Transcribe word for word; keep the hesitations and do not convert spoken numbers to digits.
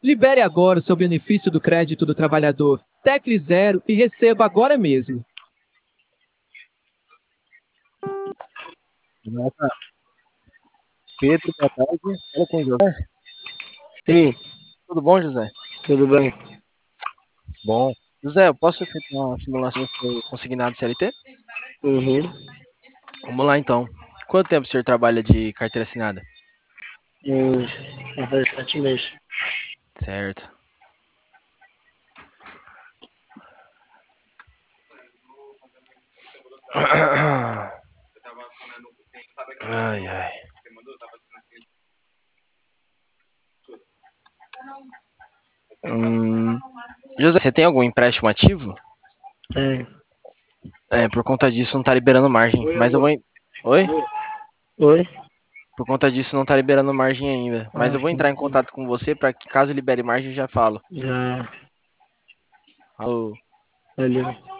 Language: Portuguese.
Libere agora o seu benefício do crédito do trabalhador. Tecle zero e receba agora mesmo. Nossa, Pedro, boa tarde. Fala com o José. Sim, Tudo bom, José? tudo bem. Bom. José, eu posso efetuar uma simulação do consignado C L T? Uhum. Vamos lá, então. Quanto tempo o senhor trabalha de carteira assinada? Uns, vai fazer sete meses. Certo. Ai, ai. Hum, José, você tem algum empréstimo ativo? Tem. É, por conta disso não tá liberando margem. Oi, Mas eu vou. amor. en- Oi? Oi? Por conta disso não tá liberando margem ainda. Mas Ah, eu vou sim, entrar em sim. contato com você para que caso libere margem eu já falo. Já, Alô. valeu.